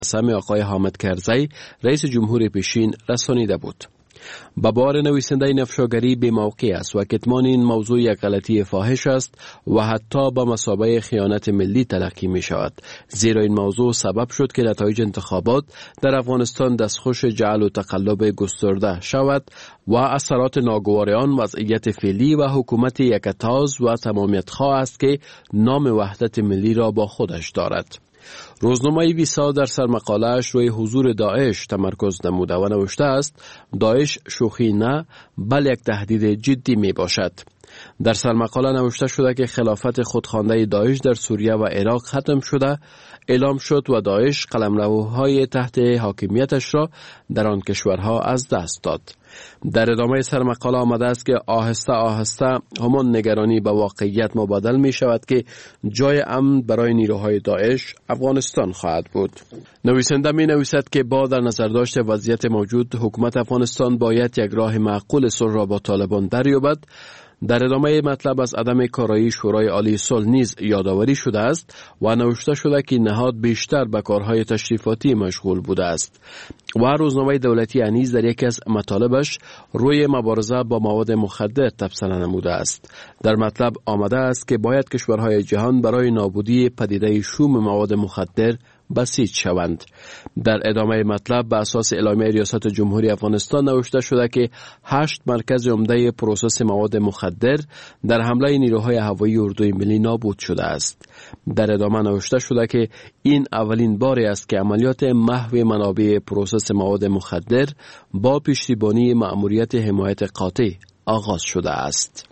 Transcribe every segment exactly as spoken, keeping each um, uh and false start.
سمی آقای حامد کرزی رئیس جمهور پیشین رسانیده بود. به بار نویسنده این افشاگری بی موقع است و کتمان این موضوع یک غلطی فاحش است و حتی به مثابه خیانت ملی تلقی می شود، زیرا این موضوع سبب شد که نتایج انتخابات در افغانستان دستخوش جعل و تقلب گسترده شود و اثرات ناگوار آن وضعیت فعلی و حکومت یکتاز و تمامیت خواه است که نام وحدت ملی را با خودش دارد. روزنامه ویسا در سرمقاله‌اش روی حضور داعش تمرکز نموده و نوشته است داعش شوخی نه بل یک تهدید جدی می باشد. در سرمقاله نوشته شده که خلافت خودخوانده داعش در سوریه و عراق ختم شده اعلام شد و داعش قلمروهای تحت حاکمیتش را در آن کشورها از دست داد. در ادامه سرمقاله آمده است که آهسته آهسته همان نگرانی به واقعیت مبادل می شود که جای امن برای نیروهای داعش افغانستان خواهد بود. نویسنده می نویسد که با در نظر داشت وضعیت موجود حکومت افغانستان باید یک راه معقول صلح را با طالبان دریابد. در ادامه مطلب از عدم کارایی شورای عالی صلح نیز یادآوری شده است و نوشته شده که نهاد بیشتر به کارهای تشریفاتی مشغول بوده است و روزنامه دولتی انیز در یکی از مطالبش روی مبارزه با مواد مخدر تبصره نموده است. در مطلب آمده است که باید کشورهای جهان برای نابودی پدیده شوم مواد مخدر بسیج شوند. در ادامه مطلب به اساس اعلامیه ریاست جمهوری افغانستان نوشته شده که هشت مرکز عمده پروسس مواد مخدر در حمله نیروهای هوایی اردوی ملی نابود شده است. در ادامه نوشته شده که این اولین باری است که عملیات محو منابع پروسس مواد مخدر با پشتیبانی مأموریت حمایت قاطع آغاز شده است.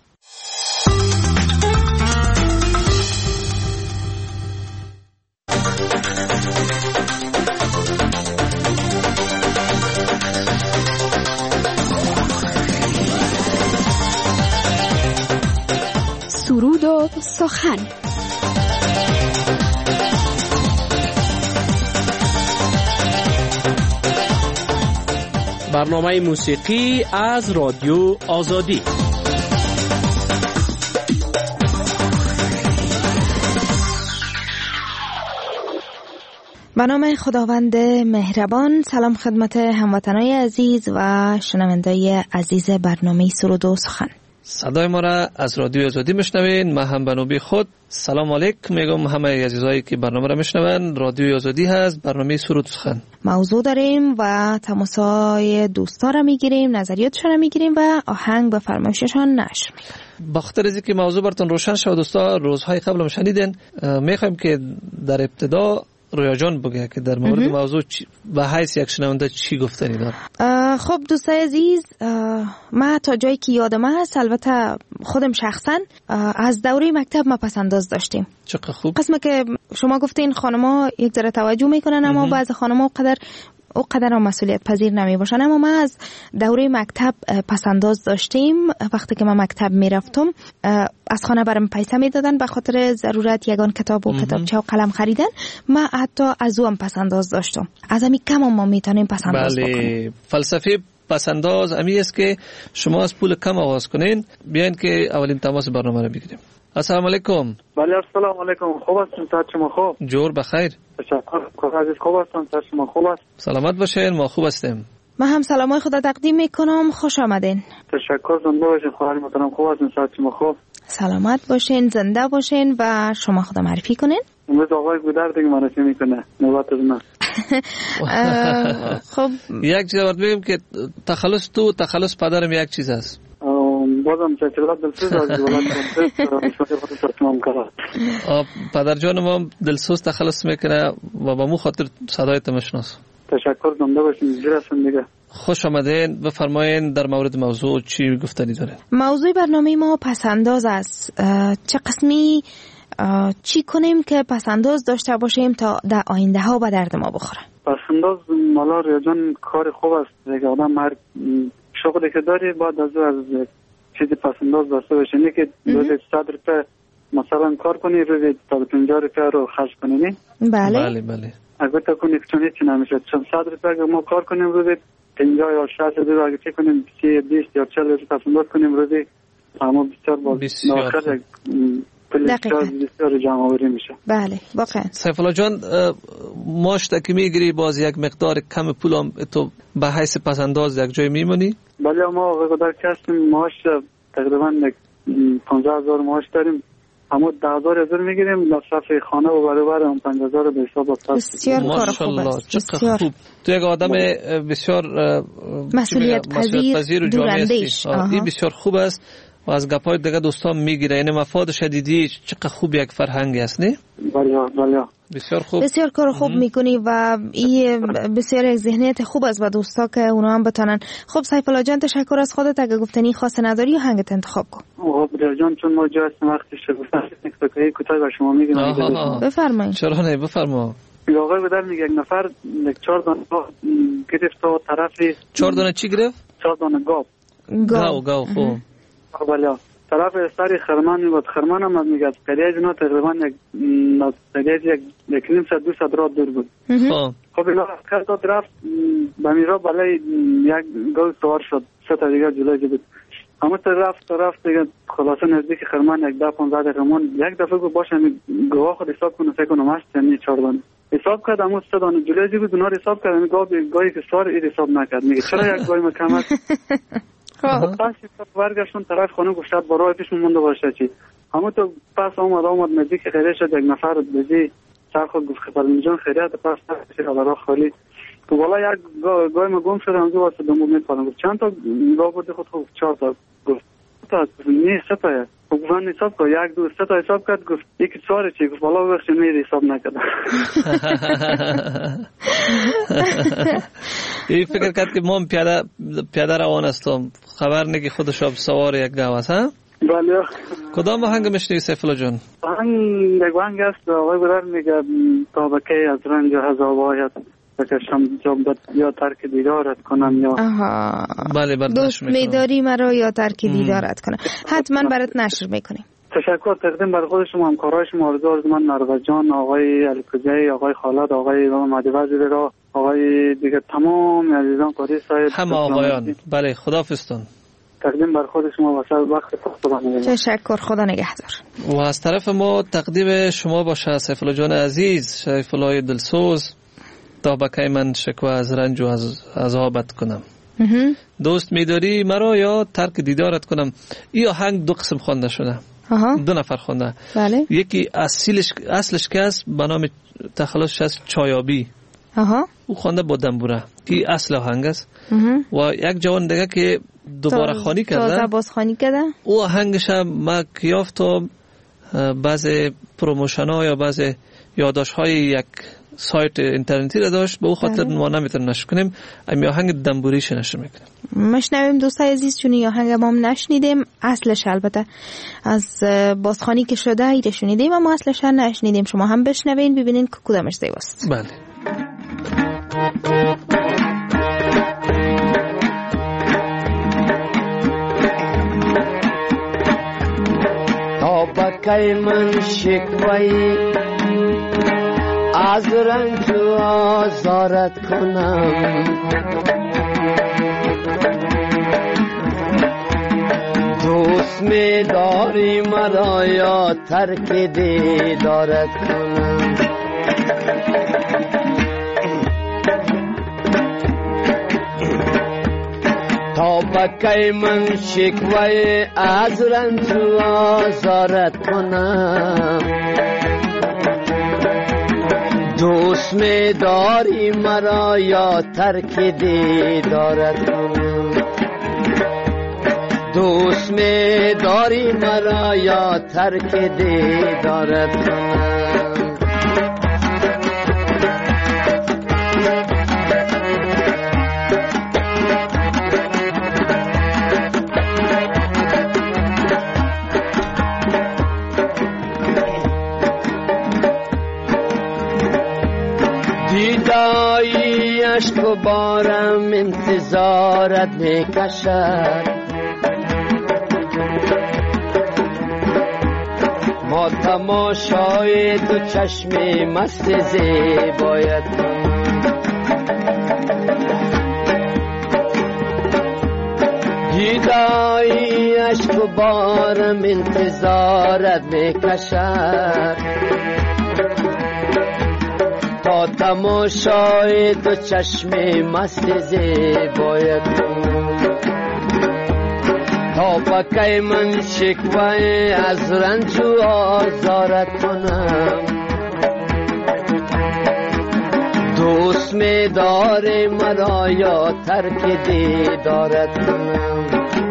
سرود و سخن. برنامه موسیقی از رادیو آزادی. به نام خداوند مهربان. سلام خدمت هموطنان عزیز و شنوندگان عزیز برنامه سرود و سخن. صدای ما را از رادیو آزادی میشنوین. من هم به نوبه خود سلام علیکم میگم همه عزیزایی که برنامه را میشنون. رادیو آزادی هست، برنامه سرود و سخن. موضوع داریم و تماسای دوستا را میگیریم، نظریاتشان را میگیریم و آهنگ به فرمایششان نشر میکنیم. با خاطر اینکه موضوع براتون روشن شد دوستا، روزهای قبل هم شنیدین، میخوایم که در ابتدا رویا جان بگه که در مورد موضوع به حیث یک شنونده چی گفتنی داره. خب دوستای عزیز، من تا جایی که یادم هست، البته خودم شخصا از دوره مکتب ما پسنداز داشتیم. چقدر خوب. قسمه که شما گفتین خانم‌ها یک ذره توجه میکنن اما بعضی خانم‌ها قدر او قدر هم مسئولیت پذیر نمی باشن. اما ما از دوره مکتب پسنداز داشتیم. وقتی که من مکتب می رفتم از خانه برام پیسه می دادن به خاطر ضرورت یگان کتاب و کتابچه و قلم خریدن. من حتی از او هم پسنداز داشتم. از همین کم هم ما می تونیم پسنداز بله. بکنیم. فلسفه پسنداز امی است که شما از پول کم آغاز کنین. بیاین که اولین تماس برنامه رو بگیریم. السلام علیکم. بله السلام علیکم. خوب هستین؟ صحت شما خوب؟ جور بخیر. تشکر. خوب عزیز خوب هستم. صحت شما خوب است؟ سلامت باشین. ما خوب هستیم. من هم سلامای خدا تقدیم میکنم. خوش آمدین. تشکر. زنده باشین. خواهر محترم خوب هستین؟ صحت شما خوب؟ سلامت باشین، زنده باشین و شما خدا معرفی کنین. امروز آقای گودر دیگه معرفی میکنه. نوبت از من. خب یک چیز برات بگم که تخلص تو تخلص پدرم یک چیز است. بازم چطورات دلسوز از ولاد پدر جان ما دلسوز تخلص میکنه و با مو خاطر صدایت میشناس. تشکر. زنده باشین. جرسون دیگه. خوش آمدین. بفرمایین در مورد موضوع چی گفتنی داره؟ موضوع برنامه ما پسنداز است. چه قسمی چی کنیم که پسنداز داشته باشیم تا در آینده ها به درد ما بخوره؟ پسنداز مالا ریاجان کار خوب است. یک آدم هر شغلی که داری باید از از چیزی پسنداز داشته باشه. نه که روزی صد روپیه مثلا کار کنی، روزی تا پنجاه روپیه رو خرج کنی. نه بله بله بله. اگر تا کنی چون هیچ نمیشه. چون صد روپیه اگر ما کار کنیم روزی پنجاه یا شصت روپیه اگر چی کنیم سی بیست یا چهل روپیه پسنداز کنیم روزی اما بسیار باز ناخر پول بسیار جمع آوری میشه. بله واقعا. سیف الله جان ماش که میگیری باز یک مقدار کم پول هم تو به حیث پس انداز یک جای میمونی؟ بله ما قدر کسیم ماش تقریبا پانزده هزار ماش داریم، اما ده هزار هزار میگیریم مصرف خانه و برابر هم پنج هزار به حساب است. بسیار کار خوب است. بسیار خوب. تو یک آدم بسیار مسئولیت پذیر و دوراندیش. این بسیار خوب است و از گپای دیگه دوستان میگیره. یعنی مفاد شدیدی چقدر خوب یک فرهنگ است نه؟ بله بله. بسیار خوب. بسیار کار خوب میکنی و این بسیار یک ذهنیت خوب است و دوستا که اونا هم بتونن. خب سیف الله جان تشکر از خودت. اگه گفتنی خاص نداری هنگت انتخاب کن. خب جان چون ما جا هستیم وقتی شد گفتن کوتاه به شما میگم. بفرمایید. چرا نه بفرما. آقای بدر میگه یک نفر چهار دانه گرفت تا طرفی. چهار دانه چی گرفت؟ چهار دانه گاو. گاو گاو خوب. بله. طرف سری خرمان میبود. خرمان هم میگه قریه جنا تقریبا یک قریه یک یک نیم ساعت دو ساعت راه دور بود. خب اینا کرد تا طرف به میرا بالای یک گاو سوار شد. سه تا دیگه جلوی بود. اما طرف طرف دیگه خلاصه نزدیک خرمان یک ده پانزده دقیقه یک دفعه گفت باشه گواه خود حساب کنه فکر کنم هست یعنی چهار دانه حساب کرد. اما سه دانه جلوی بود اونا حساب کرد. گاو گاوی که سوار این حساب نکرد. میگه چرا یک گاوی کم است؟ خب پس برگشتون طرف خانه گفت شاید برای پیش مونده باشه چی. اما تو پس آمد آمد نزدیک خیره شد یک نفر بزی سر خود گفت خبرم جان خیریت پس تاکسی را خالی تو بالا یک گاوی ما گم شده اونجا واسه دنبال میپرم. گفت چند تا گاو بود؟ خود خود چهار تا. گفت تا نه سه تا. گفت من حساب کرد یک دو سه تا حساب کرد. گفت یکی چهار چی؟ گفت بالا بخش میری حساب نکردم. این فکر کرد که ما پیاده پیاده روان هستم خبر نگی خودش اب سوار یک گاو است ها؟ بله. کدام آهنگ میشنوی سیف الله جان؟ آهنگ یک آهنگ است آقای برادر میگه تا به کی از رنج و عذاب آید بکشم جنبت یا ترک دیدارت کنم یا آها بله دوست میداری مرا یا ترک دیدارت کنم. حتما برات نشر میکنیم. تشکر تقدیم بر خود شما همکارای شما آرزو آرزومند مروه جان آقای الکوزی آقای خالد آقای مهدی وزیر را آقای دیگه تمام عزیزان قاری صاحب همه آقایان. بله خداحافظتون. تقدیم بر خود شما واسه وقت خودتون. تشکر خدا نگهدار. و از طرف ما تقدیم شما باشه سیف الله جان عزیز سیف الله دلسوز تا بکی من شکوه از رنج و از عذابت کنم. دوست میداری مرا یا ترک دیدارت کنم. این آهنگ دو قسم خوانده شده. آها. دو نفر خونده. بله. یکی اصلش اصلش که است به نام تخلصش است چایابی. آها. او خونده با دنبوره که اصل آهنگ است. و یک جوان دیگه که دوباره خوانی کرده. تازه باز خوانی کرده. او آهنگش ما یافتم بعض پروموشن ها یا بعض یادداشت های یک سایت اینترنتی را داشت. به او خاطر ما نمیتونیم نشر کنیم. امی آهنگ دنبوریش نشر میکنیم. مشنویم دوستای عزیز چون این آهنگ ما هم نشنیدیم. اصلش البته از بازخوانی که شده ایره شنیدیم اما اصلش هم نشنیدیم. شما هم بشنوین ببینین که کدامش زیباست. بله. تا بکی من شکوی از رنج و آزارت کنم دوست می داری مرا یا ترک دیدارت کنم تا بکی من شکوی از رنج و آزارت کنم دوست می داری مرا یا ترک دیدارت کنم دوست می داری مرا یا ترک دیدارت کنم دیدایی عشق و بارم انتظارت میکشد ما تماشای دو چشم مست زیبایت دیدایی عشق و بارم انتظارت میکشد تا تماشای دو چشم مست زیبایت تا بکی من شکوه از رنج و آزارت کنم دوست می داره مرا یا ترک دیدارت کنم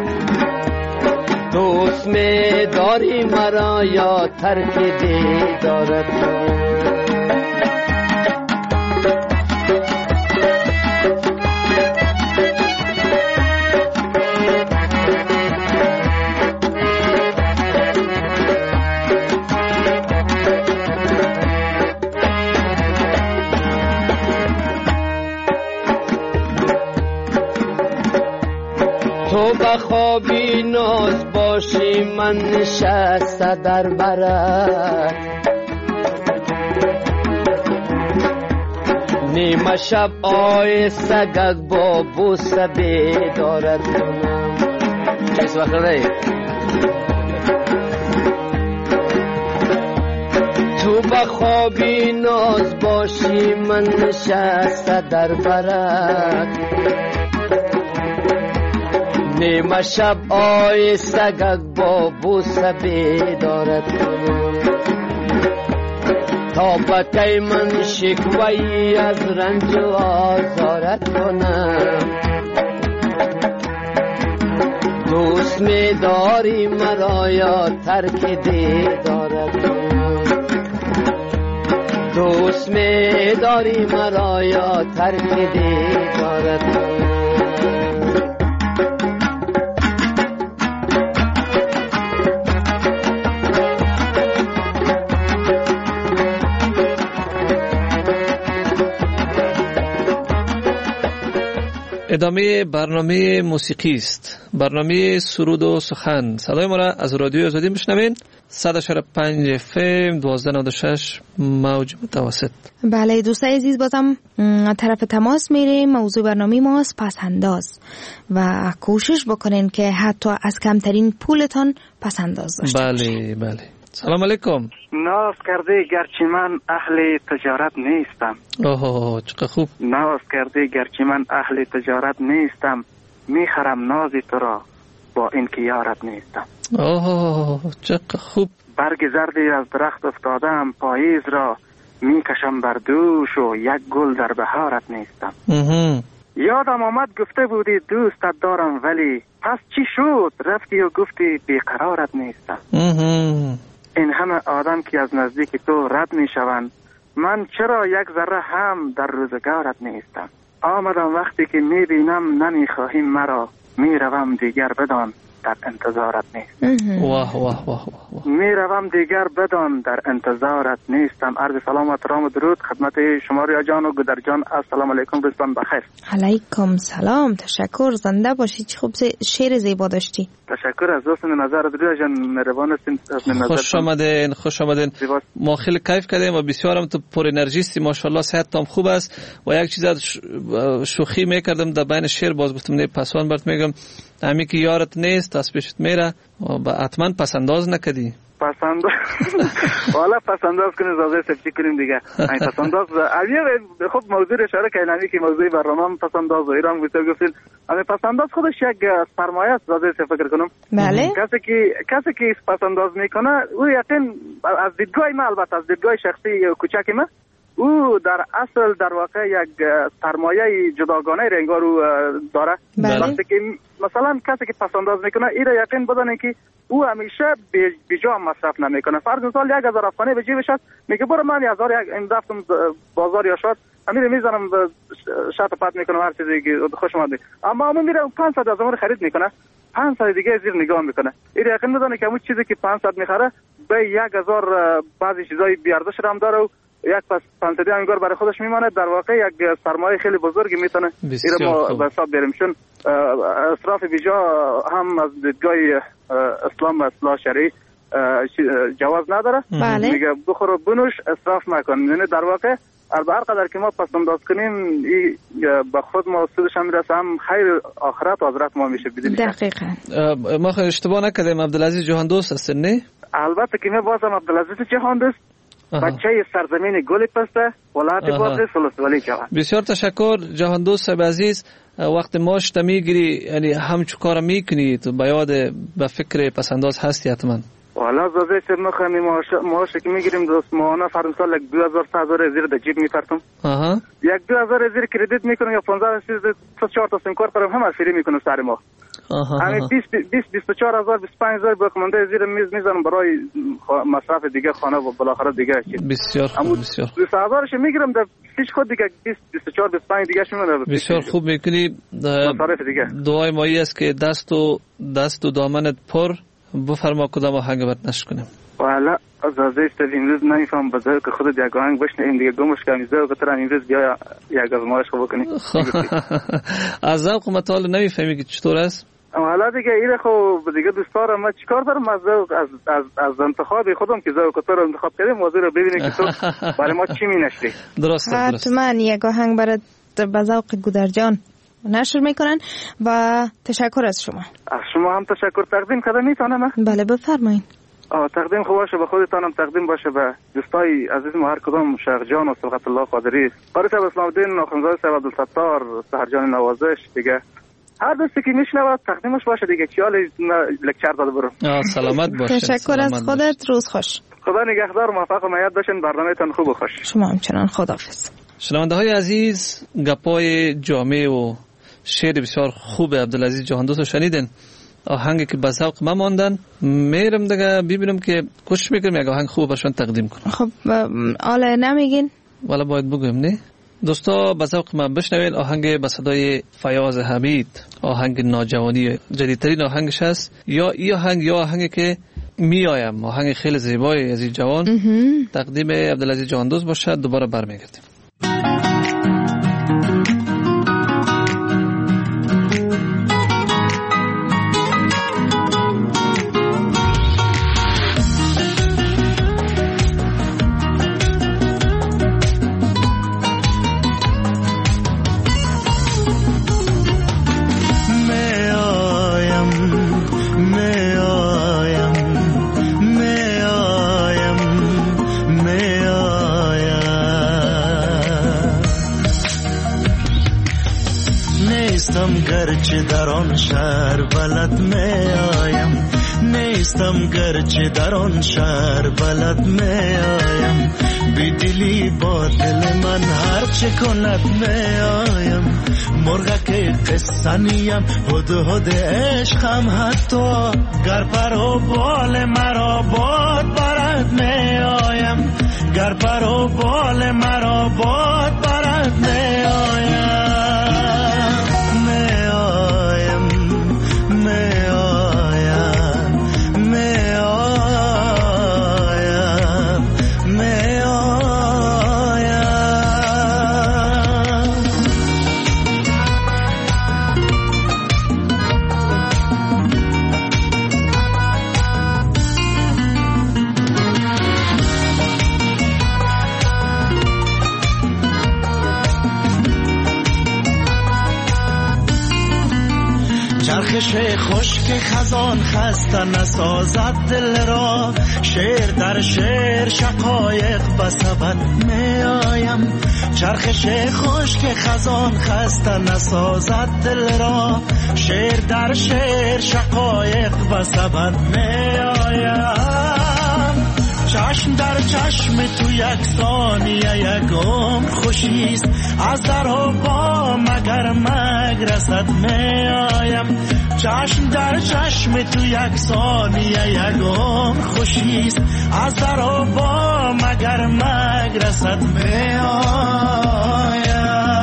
دوست می داری مرا یا ترک دیدارت کنم تو بخوابی ناز باشی من نشسته در برت نیمه شب آی سگک با بوسه بیدارت کنم کس وقت رای تو بخوابی ناز باشی من نشسته در برت نیمه شب آی سگک با بوسه بیدارت کنم تا بکی من شکوهی از رنج و آزارت کنم دوست می داری مرا یا ترک دیدارت کنم دوست می داری مرا یا ترک دیدارت کنم ادامه برنامه موسیقی است، برنامه سرود و سخن. صدای ما را از رادیو آزادی میشنوین صد و پنج اف ام دوازده نود و شش موج متوسط. بله دوستای عزیز بازم طرف تماس میریم. موضوع برنامه ماست پسنداز و کوشش بکنین که حتی از کمترین پولتان پسنداز داشته بله بله. سلام علیکم. ناز کرده گرچه من اهل تجارت نیستم. اوه چقدر خوب. ناز کرده گرچه من اهل تجارت نیستم میخرم ناز تو را با اینکه یارت نیستم. اوه چقدر خوب. برگ زردی از درخت افتادم پاییز را میکشم بر دوش و یک گل در بهارت نیستم. یادم آمد گفته بودی دوستت دارم ولی پس چی شد رفتی و گفتی بیقرارت نیستم. این همه آدم که از نزدیک تو رد می شوند من چرا یک ذره هم در روزگارت نیستم. آمدم وقتی که می بینم نمی خواهی مرا می روم دیگر بدان در انتظارت نیست. واه واه واه واه. می روم دیگر بدان در انتظارت نیستم. عرض سلام و احترام و درود خدمت شما ریا جان و گدر جان. السلام علیکم بستان بخیر. علیکم سلام. تشکر. زنده باشی. چه خوب شعر زیبا داشتی. تشکر از دوستان نظر ریا جان مهربان هستین. خوش آمدین خوش آمدین. ما خیلی کیف کردیم و بسیارم تو پر انرژیستی ماشاءالله صحت تام خوب است و یک چیز از شوخی میکردم در بین شعر باز گفتم نه پسوان برات میگم امی که یارت نیست از پیشت میره و حتما پسنداز نکدی. پسنداز والا پسنداز کنیم زازه سفتی کنیم دیگه. این پسنداز اویه خب موضوع اشاره کردن امی که موضوع برنامه پسنداز و ایران گفته گفتین امی پسنداز خودش یک سرمایه است زازه فکر کنم. بله. کسی که کسی که پسنداز میکنه او یقین از دیدگاه ما البته از دیدگاه شخصی کوچک ما او در اصل در واقع یک سرمایه جداگانه رنگار رو داره. وقتی که مثلا کسی که پسنداز میکنه ایره یقین بدانه که او همیشه بیجا مصرف نمیکنه. فرض مثال یک هزار افغانی به جیبش هست میگه برو من یک هزار این رفتم بازار یا شاد امیر میزنم شات پات میکنم هر چیزی که خوش اومد. اما اون میره پانصد هزار خرید میکنه پانصد دیگه زیر نگاه میکنه. ایره یقین بدانه که اون چیزی که پانصد میخره به یک هزار بعضی چیزای بی ارزش هم داره و یک پس پانصدی انگار برای خودش میمانه. در واقع یک سرمایه خیلی بزرگی میتونه ایره ما به حساب بیاریم چون اسراف بیجا هم از دیدگاه اسلام و اصلاح شرعی جواز نداره. بله. میگه بخور و بنوش اسراف مکن. یعنی در واقع هر قدر که ما پس انداز کنیم این به خود ما سودش هم میرسه، هم خیر آخرت و حضرت ما میشه بدونی. دقیقاً. ما خیلی اشتباه نکردیم عبدالعزیز جهان دوست هستن نه؟ البته که من بازم عبدالعزیز جهان دوست بچه سرزمین گل پسته ولایت بازی سلسولی جوان. بسیار تشکر جهان دوست صاحب عزیز. وقت ماش میگیری یعنی همچو کار میکنی تو به یاد به فکر پسنداز هستی حتما. والا زازه چه میخوایم ماش ماش که میگیریم دوست ماهانه فرض سال یک دو هزار سه هزار زیر در جیب میپرتم. آها. یک دو هزار زیر کردیت میکنم یا پانزده سیزده تا چهار تا سیم کارت دارم همه فری میکنم سر ماه. آها. همین بیست بیست بیست و چهار هزار بیست و پنج هزار باقیمانده زیر میز میذارم برای مصرف دیگه خانه و بالاخره دیگه چیز. بسیار خوب بسیار. بیست هزارش میگیرم در پیش خود دیگه بیست بیست و چهار بیست و پنج دیگه شمیره. بسیار خوب میکنی. مصرف دیگه. دعای مایی است که دست و دست و دامنت پر بفرما کدام آهنگ برات نشر کنیم. والا از ازش امروز نمیفهم بذار که خودت یک آهنگ بشنویم دیگه گمش کنیم زو که ترا امروز بیا یک از ماش خوب کنیم. از ذوق مطالعه نمیفهمی که چطور است؟ حالا دیگه ایره خو دیگه دوستارم ما چیکار دارم از ذوق از از از انتخاب خودم که ذوق تو رو انتخاب کردم موضوع رو ببینید که تو برای ما چی مینشری. درسته درسته. حتما یک آهنگ برات به ذوق گودرجان نشر میکنن و تشکر از شما. از شما هم تشکر. تقدیم کردم میتونم؟ بله بفرمایید. آه تقدیم خوب باشه به خودتانم، تقدیم باشه به دوستای عزیز ما هر کدام، شیخ جان و صبغت الله قادری، قاری صاحب اسلام الدین، ناخنزاده صاحب عبدالستار، سحر جان نوازش، دیگه هر دوستی که میشنوه تقدیمش باشه دیگه چیال لکچر داده برو. آه سلامت باشه. تشکر از خودت. روز خوش. خدا نگهدار، موفق و میاد باشین. برنامه‌تان خوب و خوش. شما همچنان. خداحافظ. شنونده های عزیز، گپای جامع و شعر بسیار خوب عبدالعزیز جهان دوست شنیدن. آهنگی که به ذوق ما ماندن، میرم دیگه ببینم که کوشش میکنم یک آهنگ خوب برشون تقدیم کنم. خب حالا نمیگین؟ والا باید بگویم نه. دوستا به ذوق ما بشنوید آهنگ به صدای فیاض حمید، آهنگ ناجوانی، جدیدترین آهنگش است. یا این آهنگ یا آهنگی که میایم، آهنگ خیلی زیبای از این جوان. تقدیم عبدالعزیز جهان دوست باشه. دوباره برمیگردیم. گرچه در آن شهر بلد می آیم، نیستم گرچه در آن شهر بلد می آیم، بی دلی با دل من هر چه کند می آیم، مرغ که قصه نیم هد هد عشقم، حتی گر پر و بال مرا باد برد می آیم، گر پر و بال مرا باد برد می آیم. چرخش خشک خزان خسته نسازد دل را، شعر در شعر شقایق بسبد می آیم، چرخش خشک خزان خسته نسازد دل را، شعر در شعر شقایق بسبد می آیم، چشم در چشم تو یک ثانیه یک عمر خوشیست، از در و با مگر مگرسد می آیم، چشم در چشم تو یک ثانیه یک عمر خوشیست، از در و با مگر مگرسد می آیم.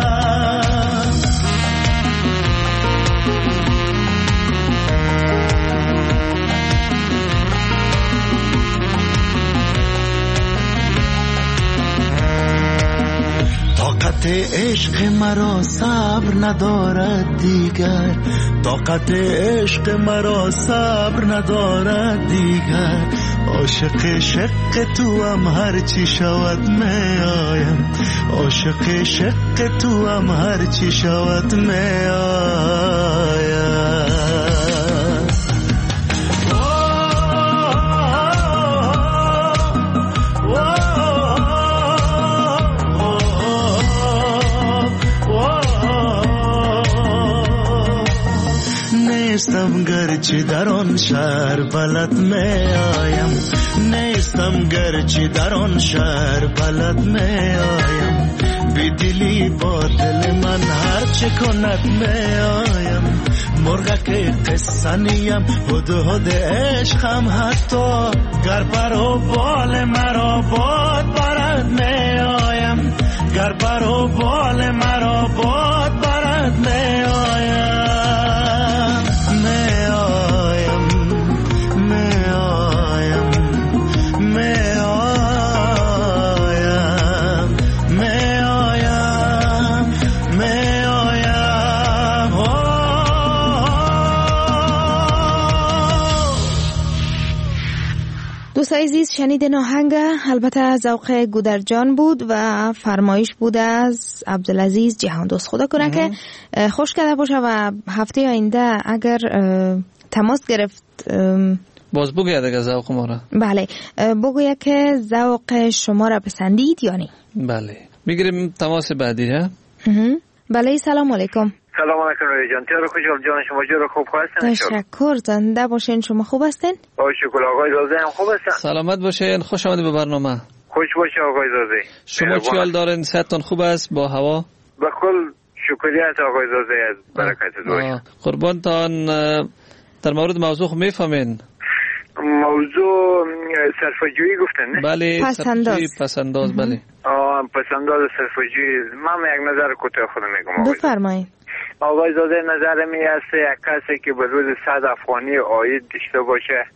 طاقت عشق مرا صبر ندارد دیگر، طاقت عشق مرا صبر ندارد دیگر، عاشق شق تو هم هر چی شود می آیم عاشق شق تو هم هر چی شود می آیم نیستم گرچه در آن شهر بلد می آیم نیستم گرچه در آن شهر بلد می آیم بی دلی با دل من هر چه کند می آیم مرغک قصه نیم هد هد عشقم حتی گر پر و بال مرا باد برد می آیم گر پر و بال مرا باد برد می آیم دوستای عزیز شنیدین آهنگ البته ذوق گودرجان بود و فرمایش بود از عبدالعزیز جهان دوست. خدا کنه که خوش کرده باشه و هفته آینده اگر تماس گرفت باز بگوید اگر ذوق ما را. بله بگوید که ذوق شما را پسندید یا نه. بله میگیریم تماس بعدی ها. بله سلام علیکم. سلام علیکم رای جان. تیار خوشحال جان شما جور خوب هستین؟ تشکر زنده باشین. شما خوب هستین؟ با شکر. آقای زاده هم خوب هستن؟ سلامت باشین. خوش آمدید به برنامه. خوش باشه آقای زاده. شما چی حال دارین؟ صحتتون خوب است با هوا؟ به کل شکریت آقای زاده از برکت دوش. قربانتان در مورد موضوع خو میفهمین؟ موضوع صرفه‌جویی گفتن نه؟ بله پسنداز. پسنداز بله. آه پسنداز صرفه‌جویی. من یک نظر کوتاه خودم میگم. بفرمایید. آقای زاده نظر می است یک کسی که به روز صد افغانی عاید داشته باشه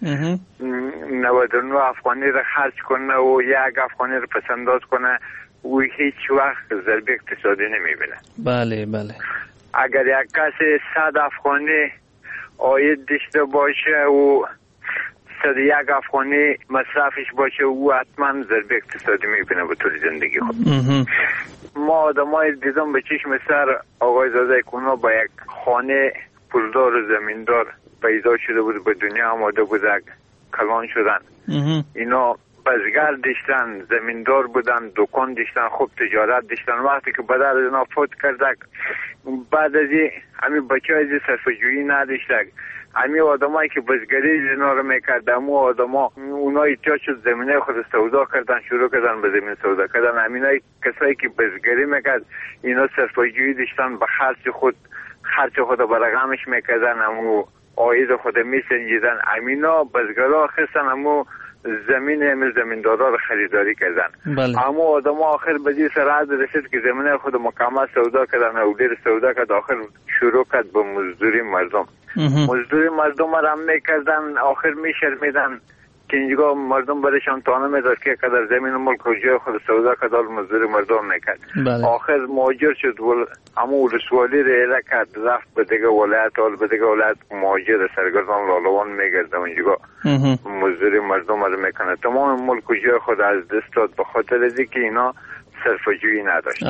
نود و نه افغانی رو خرج کنه و یک افغانی رو پسنداز کنه و هیچ وقت ضربه اقتصادی نمیبینه. بله بله. اگر یک کسی صد افغانی عاید داشته باشه و صد یک افغانی مصرفش باشه او حتما ضربه اقتصادی میبینه به طول زندگی خود. ما آدمای دیدم به چشم سر آقای زاده کنو با یک خانه پولدار و زمیندار پیدا شده بود به دنیا آماده بود کلان شدن. اینا بزگر داشتن زمیندار بودن دکان داشتن خوب تجارت داشتن. وقتی که بدر از اینا فوت کردک بعد از این همین بچه های صرفه‌جویی نداشتک همین آدمایی که بزگری اینا رو میکرد همون آدما اونا احتیاج شد زمینه خود سودا کردن شروع کردن به زمین سودا کردن. همینای کسایی که بزگری میکرد اینا صرفه‌جویی داشتن به خرج خود خرج خود به رقمش میکردن همون عاید خود میسنجیدن. همینا بزگرا خستن همون زمین همه زمیندارا رو خریداری کردن. همون آدم آخر به جای سرعت رسید که زمینه خود مکمل سودا کردن و دیر سودا کرد آخر شروع کرد به مزدوری مردم. مزدوری مردم را هم میکردن آخر میشرمیدن که اینجا مردم برشان تانه میداد که قدر زمین ملک و جای خود سودا کرد مزدوری مردم میکرد. آخر مهاجر شد و همون رسوالی رو اله کرد رفت به دیگه ولایت حال به دیگه ولایت مهاجر سرگردان لالوان میگرده اونجا مزدوری مردم رو میکنه. تمام ملک و جای خود از دست داد به خاطر از که اینا صرفه‌جویی نداشت.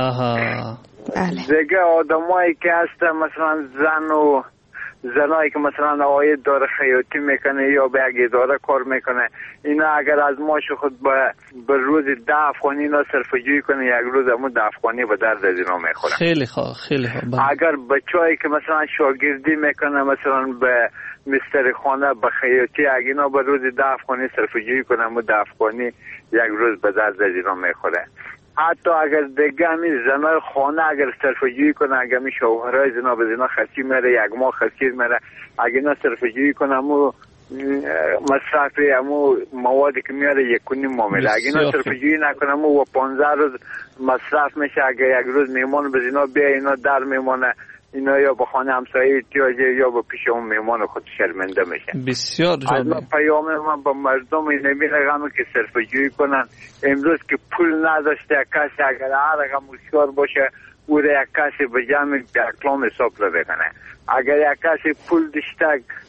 دیگه آدمایی که هست مثلا زن و زنایی که مثلا عاید داره خیاطی میکنه یا به یک اداره کار میکنه اینا اگر از ماش خود به به روز ده افغانی اینا صرفه‌جویی کنه یک روز همون ده افغانی به درد از اینا میخوره. خیلی خواه خیلی خواه. اگر بچه‌ای که مثلا شاگردی میکنه مثلا به مستر خانه به خیاطی اگر اینا به روز ده افغانی صرفه‌جویی کنه همون ده افغانی یک روز به درد از اینا میخوره. حتی اگر دیگه همین زنای خانه اگر صرفه‌جویی کنه اگر همین شوهرای زنا به زنا خرچی میره یک ماه خرچی میره اگر اینا صرفه‌جویی کنه همون مصرف همون موادی که میاره یک کنیم معامله اگر اینا صرفه‌جویی نکنه همون و پانزده روز مصرف میشه. اگر یک روز میمون به زنا بیا اینا در میمونه اینا یا به خانه همسایه احتیاجه یا به پیش اون میمان خود شرمنده میشن. بسیار جالب. از پیام من با مردم این نمی‌رقم که صرفه‌جویی کنن. امروز که پول نداشته کسی اگر هر رقم هوشیار باشه او را یک کسی به جمع اقلام حساب رو بکنه. اگر یک کسی پول داشته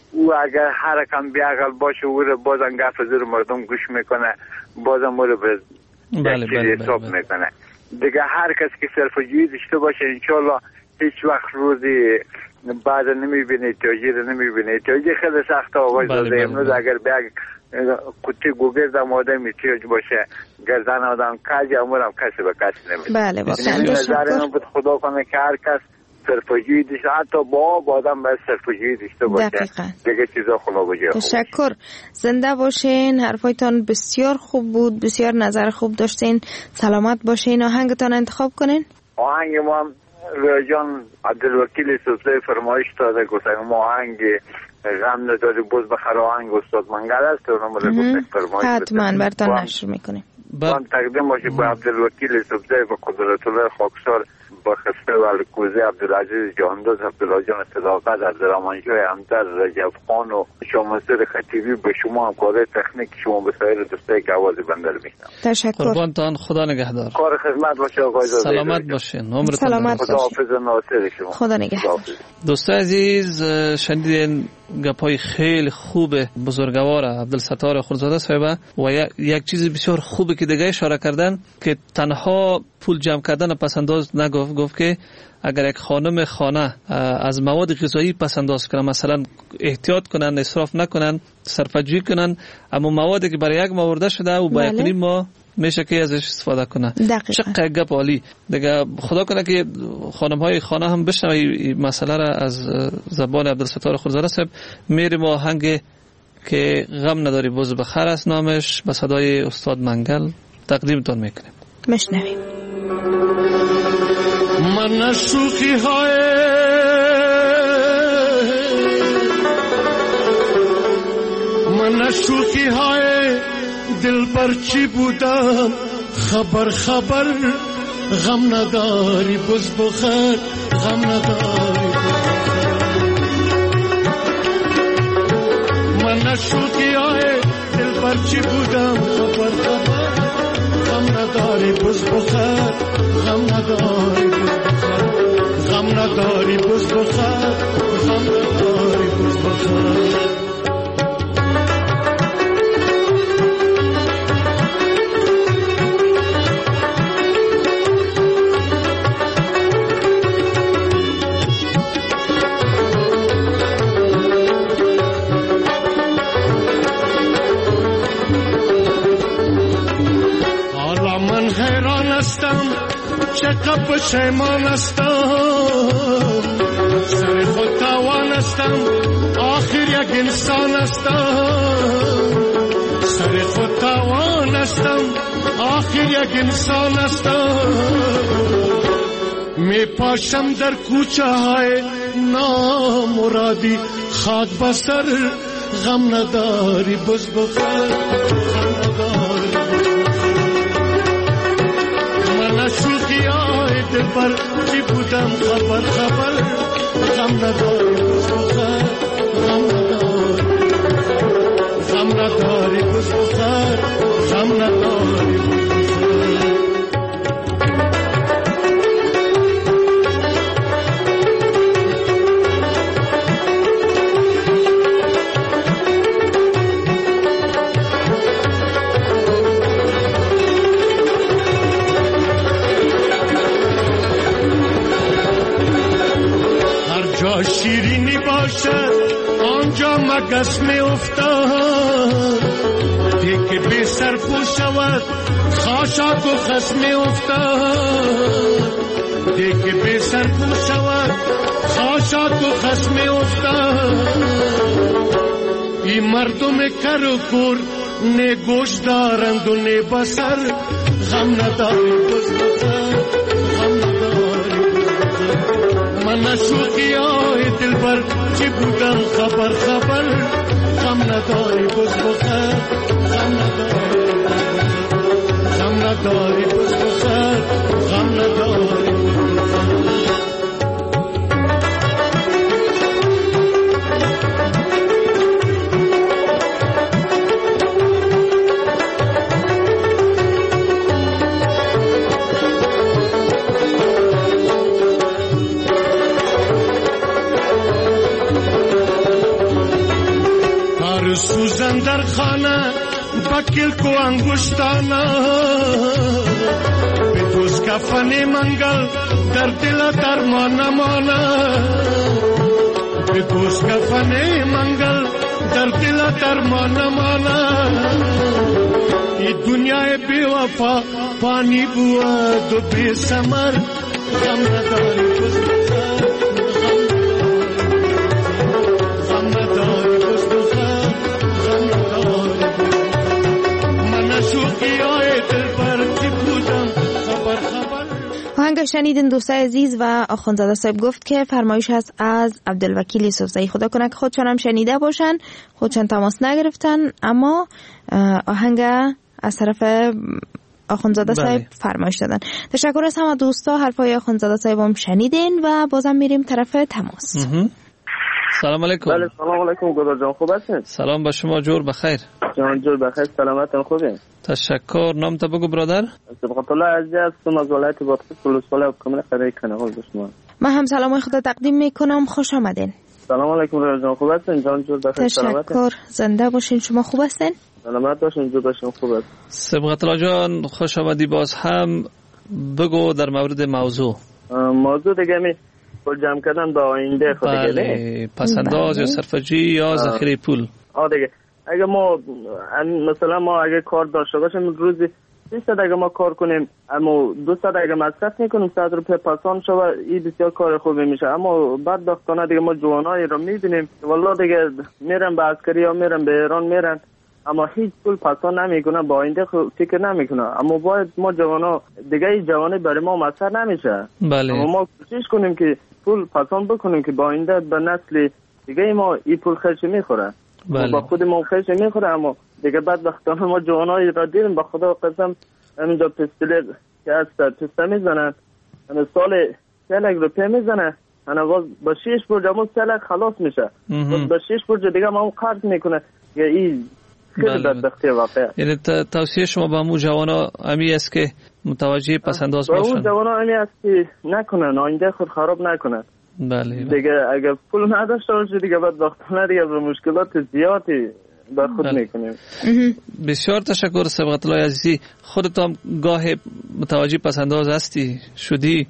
او اگر هر کم بیاقل باشه او رو بازم گپ زیر مردم گوش میکنه، بازم او رو به بله بله حساب بله میکنه. دیگه هر کس که صرفه‌جویی داشته باشه انشالله هیچ وقت روزی بعد نمیبینه تاجر نمیبینه. تاجر خیلی سخت آقای بله زاده. بله امروز بله. اگر بیاگ قطعی گوگرد هم آدم احتیاج باشه گردن آدم کج امورم کسی به کسی نمیده. بله واقعا نظر تشکر. من بود خدا کنه که هر کس صرفه‌جویی داشته، حتی با آدم باید صرفه‌جویی داشته باشه. دقیقاً. دیگه چیزا خدا بجای خوب. تشکر، زنده باشین. حرفایتان بسیار خوب بود، بسیار نظر خوب داشتین. سلامت باشین. آهنگتان انتخاب کنین. آهنگ ما هم رجان عبدالوکیل سوزه فرمایش داده گفتن ما آهنگ غم نداری بوز بخر آهنگ استاد منگل است و نمره گفتن فرمایش حتما برتان نشر میکنیم. من تقدیم باشه به عبدالوکیل سوزه و قدرت الله خاکسار با خسته و الکوزه عبدالعزیز جاندوز عبدالله جان صداقت عبدالرحمنجوی همدر رجب خان و شامسر خطیبی به شما همکاره تکنیک شما به سایر دوستایی که آواز بنده رو میشنم. تشکر. قربانتان، خدا نگهدار. کار خدمت باشه آقای زاده. سلامت باشین. عمرتون سلامت دراز. خدا حافظ و ناصر شما. خدا نگهدار. دوستان عزیز، شنیدین گپای خیلی خوب بزرگوار عبدالستار خورزاده صاحب و یک چیز بسیار خوبه که دیگه اشاره کردن که تنها پول جمع کردن پسنداز نگفت، گفت که اگر یک خانم خانه از مواد غذایی پسنداز کنن، مثلا احتیاط کنن، اسراف نکنن، صرفه‌جویی کنن، اما موادی که برای یک مورده شده و با یک ما میشه که ازش استفاده کنه. چقدر گپ عالی. دیگه خدا کنه که خانم های خانه هم بشنوه این مسئله را از زبان عبدالستار خورزاده صاحب. میریم آهنگ که غم نداری بوز بخر است نامش، به صدای استاد منگل تقدیمتون میکنیم. مشنویم. من شوخی های من شوخی های دل پر چی بودم خبر خبر غم نداری بز بخر غم نداری من شوخی های دل پر چی بودم خبر خبر غم نداری بز بخر غم نداری بز بخر غم نداری بز بخر غم نداری بز بخر چقدر پشیمان هستم سر خود توان هستم آخر یک انسان هستم سر خود توان هستم آخر یک انسان هستم می پاشم در کوچه های نامرادی خاک بسر غم نداری بز بخر غم نداری من شوخی های دل پر چی بودم خبر خبر غم نداری بز بخر غم نداری غم نداری بز بخر غم نداری بز بخر شیرینی باشد آنجا مگس می افتاد دیگه بی سر پو شود خاشاک و خس می افتاد دیگه بی سر پو شود خاشاک و خس می افتاد این مردم کر و کور نه گوش دارند و نه بسر غم نداری بز بخر غم نداری من شوخی های دل بر چی بودم خبر خبر غم نداری بز بخر غم نداری غم نداری بز بخر غم نداری گل سوزن در خانه بکل کو انگشتانه به دوست کفن منگل در دل درمان مانه به دوست کفن منگل در دل درمان مانه ای دنیای بی وفا پانی بود و بی سمر غم نداری غم نداری غم نداری من شوقی های دل برکی بودم خبر خبر. آهنگ شنیدین دوستای عزیز و آخوندزاده صاحب گفت که فرمایش هست از عبدالوکیل یوسفزئی. خدا کنه که خودشان هم شنیده باشن، خودشان تماس نگرفتن، اما آهنگ از طرف آخوندزاده صاحب فرمایش دادن. تشکر از همه دوستا، حرفای آخوندزاده صاحب هم شنیدین و بازم میریم طرف تماس. سلام علیکم. بله سلام علیکم گلار جان، خوب هستین؟ سلام به شما، جور بخیر. جان جور بخیر، سلامتون خوبه؟ تشکر. نام تا بگو برادر. سبقت الله عزیز هستم از ولایت بادغیس ولسوالی کامل قریه کنگال شما. من هم سلام خدا تقدیم میکنم، خوش آمدین. سلام علیکم گلار جان، خوب هستین؟ جان جور بخیر، سلامتون. تشکر، زنده باشین. شما خوب هستین؟ سلامت باشین، جور باشین، خوب هست. سبقت الله جان خوش آمدی. باز هم بگو در مورد موضوع. موضوع دیگه می پول جمع کردن به آینده خود دیگه. بله، پسنداز یا صرفجی یا ذخیره پول. آه دیگه اگه ما مثلا ما اگه کار داشته باشیم روزی بیست اگه ما کار کنیم اما دوست اگه مصرف میکنیم صد روپیه پسان شو این بسیار کار خوبی میشه. اما بعد دختانه دیگه ما جوانایی رو میبینیم والله دیگه میرن به عسکری یا میرن به ایران میرن اما هیچ پول پسان نمیکنه، با آینده فکر نمیکنه. اما باید ما جوانا دیگه این جوانی برای ما مصرف نمیشه. بله. اما ما کوشش کنیم که پول پسان بکنیم که با آینده به نسل دیگه ما این پول خرج میخوره. بله. با خود ما خیش میخوره اما دیگه بعد وقتا ما جوانایی را دیدیم با خدا قسم همینجا پستیلر که هست پسته میزنن یعنی سال سلک روپیه میزنه یعنی باز با شیش برج همون سلک خلاص میشه باز با شیش برج دیگه ما هم قرض میکنه که این خیلی بدبختی واقعا. یعنی توصیه شما با همون جوانا همی است که متوجه پسنداز باشن. با اون جوانا همی است که نکنن آینده خود خراب نکنن. بله. دیگه اگر پول نداشته باشه دیگه بعد وقتا دیگه به مشکلات زیادی بر خود بله. میکنیم. بسیار تشکر سبقت الله عزیزی. خودت هم گاه متوجه پسنداز هستی شدی؟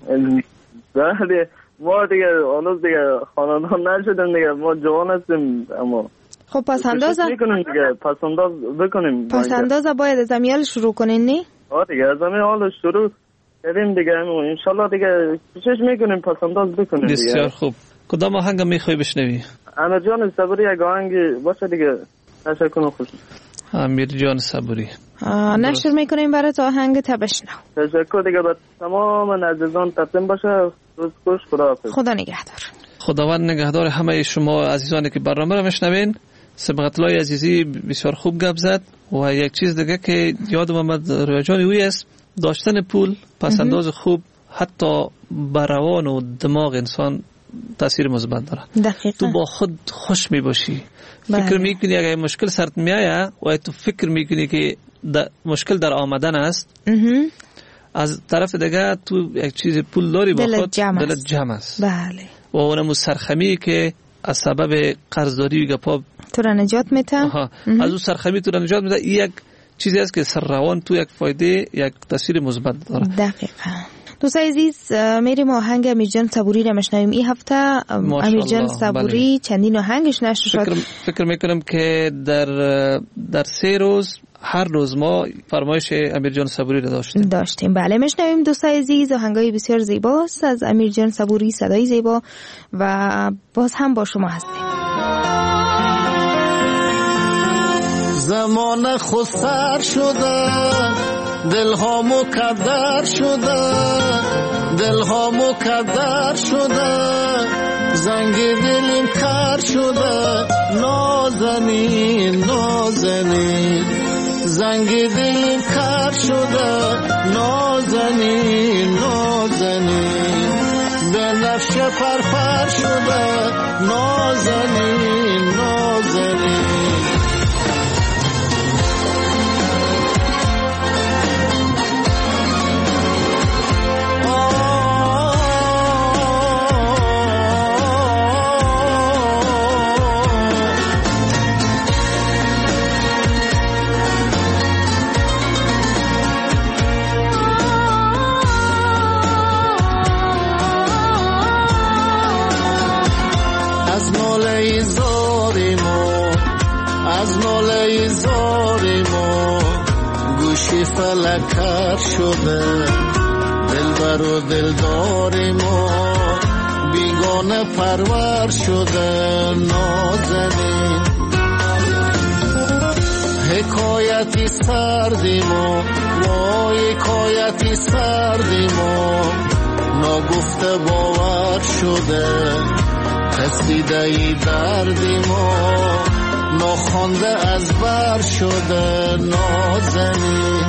بله ما دیگه هنوز دیگه خاندان نشدیم دیگه ما جوان هستیم اما خب پسنداز میکنیم دیگه پسنداز بکنیم. پسنداز باید از امیال شروع کنین نی؟ آه دیگه از امیال شروع کردیم دیگه انشالله دیگه کوشش میکنیم پسنداز بکنیم دیگه. بسیار خوب. کدام آهنگ میخوای بشنوی؟ امیر جان صبوری یک آهنگ باشه دیگه نشکن خوش. امیر جان صبوری نشر میکنیم برای تو آهنگ تا بشنو. تشکر دیگه با تمام عزیزان تقدیم باشه. روز خوش، خدا حافظ. خدا نگهدار. خداوند نگهدار همه شما عزیزانی که برنامه رو میشنوین. سبقت الله عزیزی بسیار خوب گپ زد و یک چیز دیگه که یادم آمد رویا جان اوی است داشتن پول پسنداز خوب حتی بر روان و دماغ انسان تاثیر مثبت داره. دقیقاً. تو با خود خوش می باشی. بله. فکر میکنی اگه مشکل سرت میایه و تو فکر میکنی که مشکل در آمدن است از طرف دیگه تو یک چیز پول داری با خود دلت جمع است. بله. و اونم سرخمی که از سبب قرضداری و گپا تو را نجات میده. از اون سرخمی تو را نجات میده. یک چیزی است که سر روان تو یک فایده یک تاثیر مثبت داره. دقیقاً. دوستای عزیز میریم آهنگ امیرجان صبوری را میشنویم. این هفته امیرجان صبوری بله. چندین آهنگش نشر شد. فکر, فکر میکنم که در در سه روز هر روز ما فرمایش امیرجان صبوری را داشتیم. داشتیم بله. میشنویم دوستای عزیز آهنگای بسیار زیباست از امیرجان صبوری، صدای زیبا و باز هم با شما هستیم. زمان خود سر شده دل ها مکدر شده دل ها مکدر شده زنگ دلیم کر شده نازنین نازنین زنگ دلیم کر شده نازنین نازنین به نفش پرپر شده نازنین نازنین داریم و از ناله زاریم و گوشی فلک کر شده دلبر و دلداریم و بیگانه پرور شده نازنین حکایتی سردیم و وای حکایتی سردیم و ناگفته باور شده قصیده ای دردیم و ناخوانده از بر شده نازنین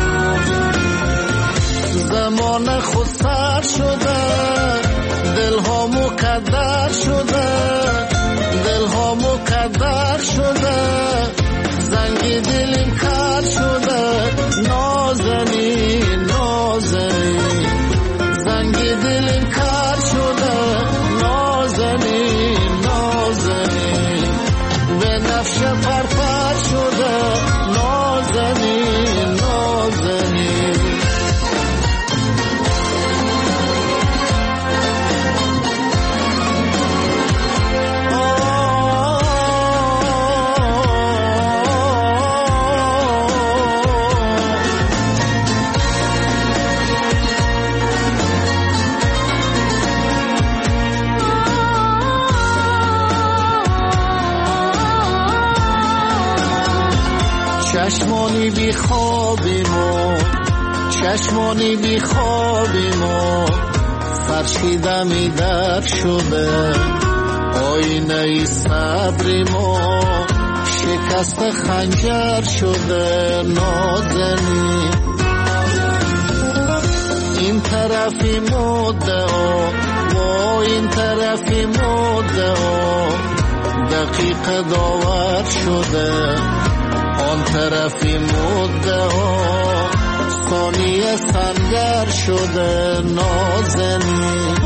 زمان خود سر شده دلها مقدر شده دلها مقدر شده زنگی دلیم کر شده نازنین نازنین زنگی دلیم کر شده نازنین نازنین به نفش پرپر شده نازنین نازنین چشمانی بی خوابیم و چشمانی بی خوابیم و فرشیده می در شده آینه ای صبریم و شکست خنجر شده نازنین این طرفی مدعا و این طرفی مدعا دقیق داور شده آن طرفی مدعا ثانیه سنگر شده نازنین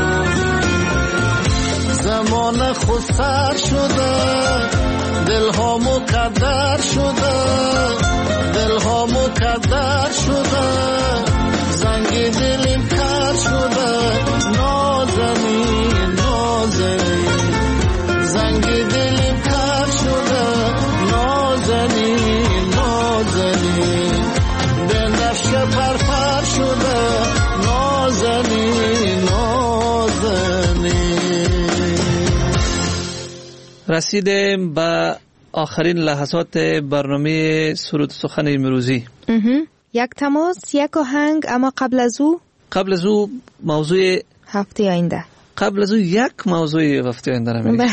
زمان خود سر شده دلها مقدر شده دلها مقدر شده زنگی دلیم کر شده نازنین نازنین زنگی دلیم کر شده نازنین نازنین به نفش پرپر شده نازنین نازنین. رسیدیم به آخرین لحظات برنامه سرود سخن امروزی. یک تماس یک آهنگ، اما قبل از او قبل از او موضوع هفته آینده قبل از او یک موضوع هفته آینده نمی‌ریم.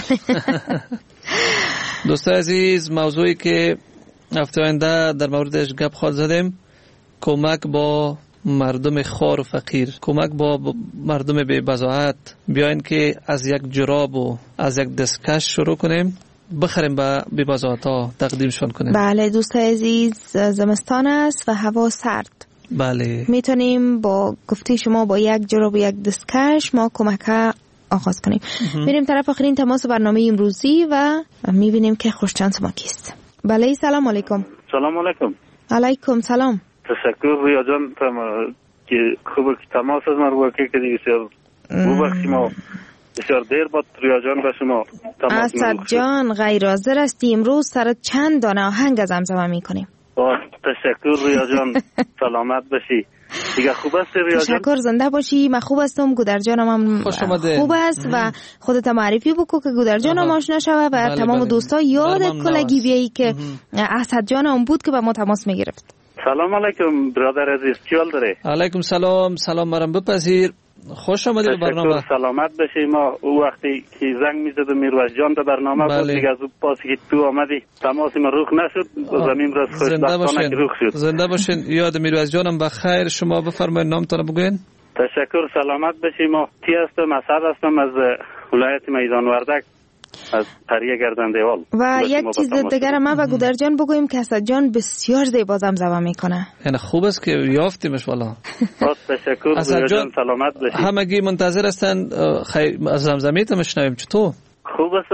دوستان عزیز، موضوعی که هفته آینده در موردش گپ خواهد زدیم کمک با مردم خوار و فقیر، کمک با مردم بی بضاعت. بیاین که از یک جراب و از یک دستکش شروع کنیم، بخریم به بی بضاعت ها تقدیمشون کنیم. بله دوستان عزیز، زمستان است و هوا سرد. بله میتونیم با گفته شما با یک جراب و یک دستکش ما کمک آغاز کنیم. میریم طرف آخرین تماس برنامه امروزی و میبینیم که خوششانس ما کیست. بله سلام علیکم. سلام علیکم. علیکم سلام. تشکر رویا جان تم... که خوب تماس از من واقعی که بسیار ببخشی ما بسیار دیر با رویا جان به شما تماس اسد جان غیر حاضر هستی، امروز سر چند دانه آهنگ از زمزمه میکنیم. تشکر رویا جان، سلامت باشی. دیگه خوب است رویا جان؟ تشکر، زنده باشی. من خوب هستم، گودر جانم هم خوب است و خودت معرفی بکو که گودر جانم آشنا شوه و بله تمام بله. دوستا یادت کلگی بیایی که اسد جانم بود که به ما تماس میگرفت. سلام علیکم برادر عزیز، چی حال داره؟ علیکم سلام. سلام مرم بپذیر. خوش آمدید به برنامه. سلامت باشی. ما او وقتی که زنگ میزدم میروز جان در برنامه بله. بود دیگه از اون پاسی که تو آمدی تماسی ما روخ نشد، زمین راست خوشبختانه که روخ شد. زنده باشین. یاد میروز جانم بخیر. شما بفرمایید نامتون بگوین. تشکر، سلامت باشی. ما تی هستم، اسد هستم از ولایت میدان وردک از قریه گردنده‌وال. و یک چیز دیگر ما به گودر جان بگویم که اسد جان بسیار زیبا زمزمه میکنه. یعنی خوب است که یافتیمش والا. تشکر اسد جان، سلامت باشی. همگی منتظر هستن خیر از زمزمه‌ت میشنویم. چطور؟ خوب است.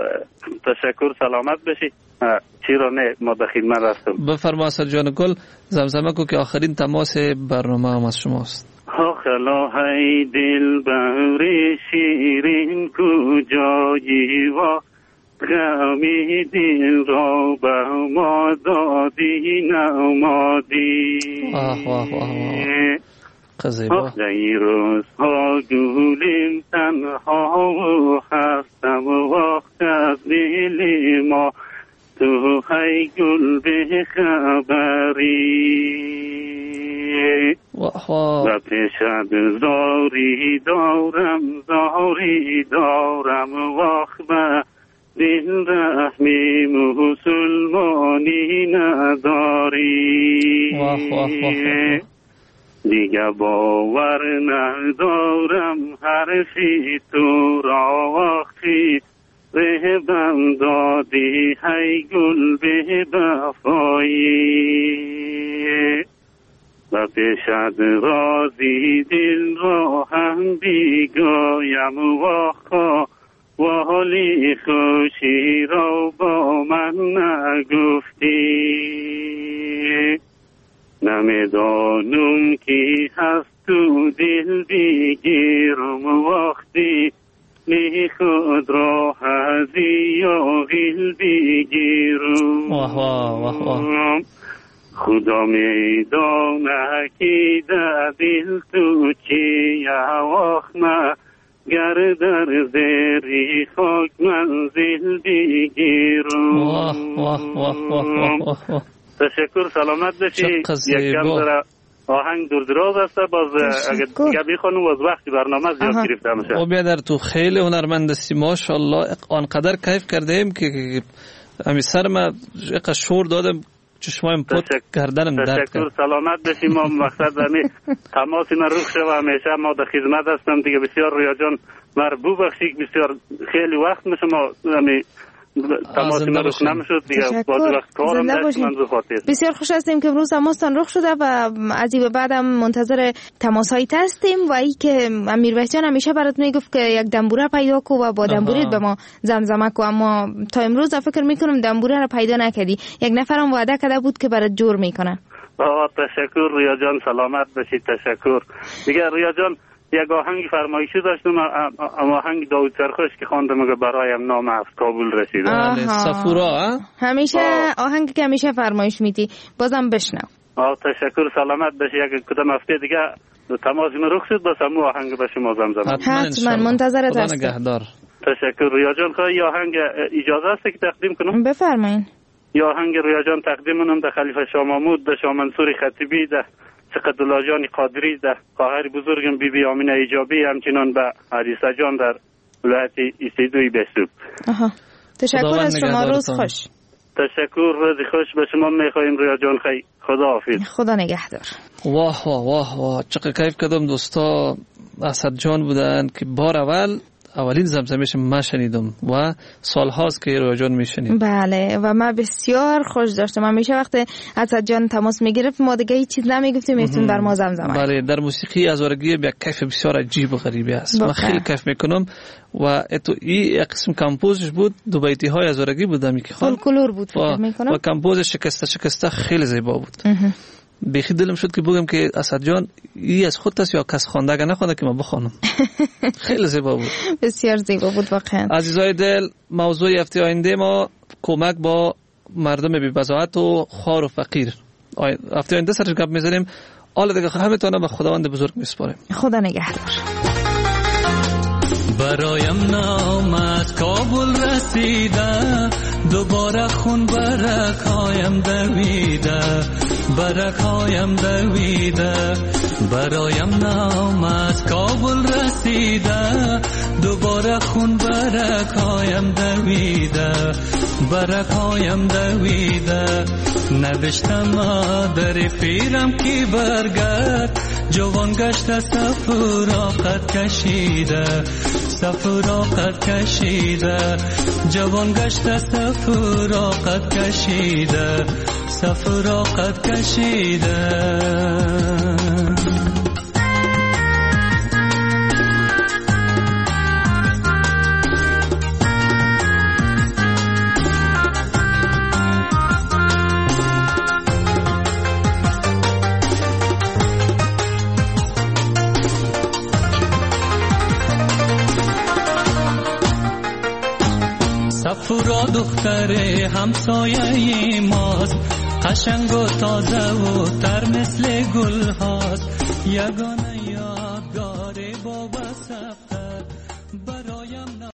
تشکر، سلامت باشی. چرا نه، ما به خدمت هستم. بفرما اسد جان گل، زمزمه کو که آخرین تماس برنامه هم از شماست. خلا های دل بهر شیرین کجایی و غمی دل را به ما دادی نمادی. آه واه واه واه ای روزها گولیم تنها و هستم وقت از دل ما تو های گل به خبری و پیشت زاری دارم زاری دارم وقت به دل رحمی مسلمانی نداری دیگه باور ندارم حرفی تو را وقتی رهبم دادی های گل به بفایی و پیشت رازی دل را هم بیگایم واقعا و حالی خوشی را با من نگفتی نمیدانم کی هست تو دل بگیرم وقتی نی خود را هزی یا غیل بگیرم خدا میدانه که در دل تو چیه وقت گر در زیری خاک منزل بگیرم. تشکر سلامت بشی. یک کم ذره آهنگ دور دراز است باز اگر دیگه بخونم از وقتی برنامه زیاد گرفته میشه. او بیادر تو خیلی هنرمند هستی ماشاءالله آنقدر کیف کردیم که امی سر ما یک شور دادم چشمایم پت گردنم درد کرد. تشکر سلامت بشی. ما مقصد همی تماسی من روخ شو همیشه ما در خدمت هستم دیگه. بسیار رویا جان مربو بخشی بسیار خیلی وقت میشه ما همی تماسی من روخ نمیشد دیگه باز وقت کارم داشت من رو خاطر. بسیار خوش هستیم که امروز تماستان رخ شده و از این به بعدم منتظر تماس هایی هستیم و ای که امیر وحیدجان همیشه برات میگفت که یک دنبوره پیدا کو و با دنبوریت به ما زمزمه کو اما تا امروز فکر میکنم دنبوره رو پیدا نکردی. یک نفرم وعده کرده بود که برات جور میکنه. آه تشکر رویا جان سلامت بشید. تشکر دیگه. رویا جان یک آهنگ فرمایشی داشتم آهنگ داود سرخوش که خوانده مگه برایم نام از کابل رسیده. صفورا همیشه آهنگ که همیشه فرمایش میدی بازم بشنو. آه تشکر سلامت بشی. یک کدام هفته دیگه تماس من رخ شد بس همو آهنگ به شما زمزمه. حتما منتظرت هستم. تشکر رویا جان. خواهی یا آهنگ اجازه است که تقدیم کنم؟ بفرمایید. یا آهنگ رویا جان تقدیم کنم ده خلیفه شاه محمود، ده شاه منصور خطیبی، ده سقطالله جان قادری، ده خواهر بزرگم بی بی آمینه ایجابی، همچنان به عریسه جان در ولایت ایستیدوی بسوب. آها تشکر از شما. روز خوش. تشکر. روز خوش به شما میخوایم رویا جان. خی خدا حافظ. خدا نگهدار. واه واه واه واه چقدر کیف کردم. دوستا اسد جان بودن که بار اول اولین زمزمه‌اش ما شنیدم و سال هاست که رویا جان میشنید. بله و من بسیار خوش داشتم. همیشه وقت اسد جان تماس میگرفت ما دیگه هیچ چیز نمیگفتیم میتون بر ما زمزمه. بله در موسیقی هزارگی یک کیف بسیار عجیب و غریبی است. من خیلی کیف میکنم و اتو این قسم کمپوزش بود دو بیتی های هزارگی بودم که خان کلور بود فکر میکنم و کمپوز شکسته شکسته خیلی زیبا بود. بیخی دلم شد که بگم که اسد جان ای از خودت است یا کس خوانده اگه نخوانده که من بخوانم. خیلی زیبا بود. بسیار زیبا بود واقعا. عزیزای دل موضوع هفته آینده ما کمک با مردم بی بضاعت و خوار و فقیر. هفته آینده سرش گپ میزنیم. حالا دیگه همتون به خداوند بزرگ میسپاریم. خدا نگهدار. برایم نام از کابل رسیده دوباره خون برکایم دویده برکایم دویده برایم نام از کابل رسیده دوباره خون برکایم دویده برکایم دویده نوشتم مادر پیرم کی برگرد جوان گشت سفراقت کشیده سفراقت کشیده جوان گشت سفراقت کشیده سفراقت کشیده صفورا دختر همسایه ماست، قشنگ و تازه و تر مثل گل هاست، یگانه یادگار بابا سفر